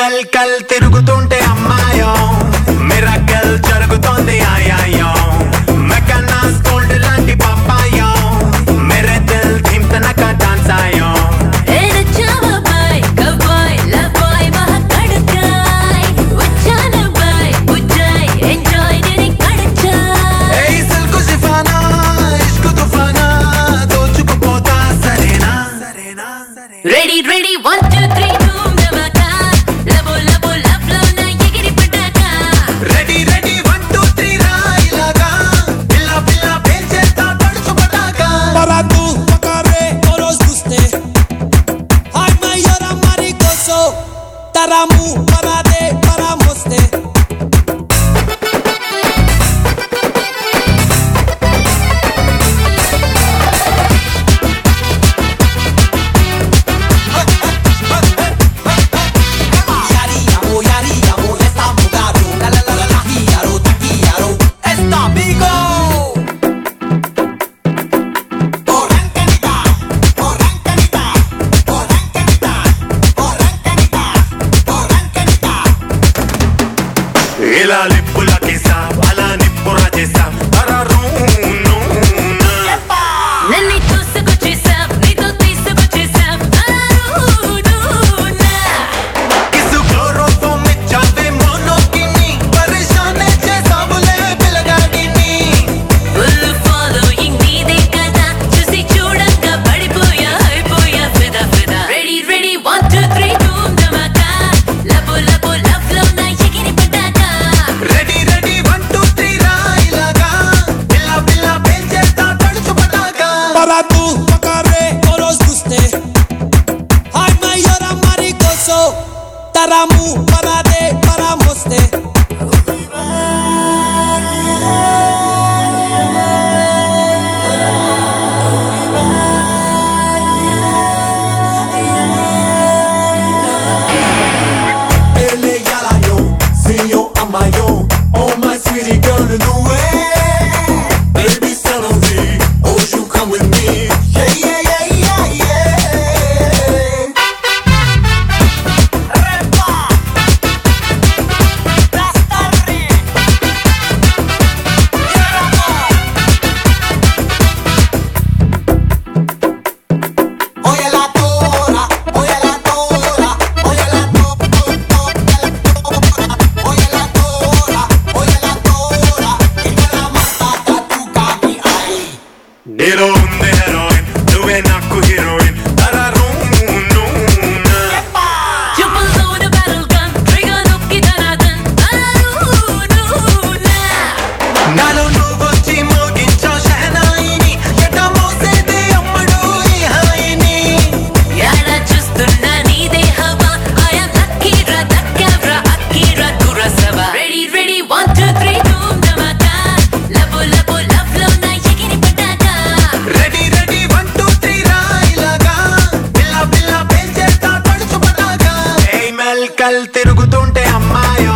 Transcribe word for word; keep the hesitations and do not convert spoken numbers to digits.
మెల్కల్ తిరుగుతుంటే అమ్మాయో మిరాకిల్ జరుగుతోంది ఆయాయో మెకనాస్ గోల్డ్ లాంటి పప్పాయో మేరే దిల్ ధీమ్ తనక డాన్స్ ఆయో Ready, ready, one, two, three, boom, dhamaka. Labo, labo, love, love, na yegiri pataka. Ready, ready, one, two, three, ra ilaga. Pilla, pilla, pelcheta, padchu pataka. Para tu, pakare, toros guste. Ay, mayora, maricoso. Taramu, para de, para moste. ఇలా లిప్పుల కేసా అలా నిప్పురా చేసా నన్ను చూసుకొచ్చేసావ్, నీతో తీసుకొచ్చేసావ్. అరుదునా. కిసు క్లోరోఫామ్ ఇచ్చావే మోనోకిని పరిశానే చేసావులే పిల్లగాడిని Full following నీదే కదా, చూసి చూడంగా పడిపోయా, అయిపోయా, ఫిదా, ఫిదా. Ready, ready, one, two, three, boom, dhamaka. Labo, labo, love, love, na yegiri pataka. Ready ready one two three రా ఇలాగా పిల్ల పిల్ల పెంచేస్తా తడుచు Pataka Para tu, pakare, toros guste. Ay, mayora, maricoso. Taramu, para de, para moste. Ele yala yo, zinyo amayo. Oh my sweetie girl, no way. Baby, salary, oh you come with me. Yeah yeah yeah yeah yeah. Oye la tora, oye la tora, oye la tora, oye la tora, oye la tora, y que la mata tu cami ay. Hero unde heroin, నువ్వే నాకు heroine చూపుల్లోన barrel gun, trigger నొక్కి ధనాదన్. అరుదునా. నాలో నువ్వొచ్చి మోగించో షహనాయిని ఎట మోసేదే అమ్మడు ఈ హాయిని యాడా చూస్తున్నా నీదే హవా. I am lucky రా, దక్కావ్రా, అక్కిరా, దురసవా. Ready, ready, one, two, three, boom, dhamaka. Labo, labo, love, love, na yegiri pataka. Ready ready one two three రా ఇలాగా పిల్ల పిల్ల పెంచేస్తా తడుచు పటాకా ఏ మెల్కల్ తిరుగుతుంటే అమ్మాయో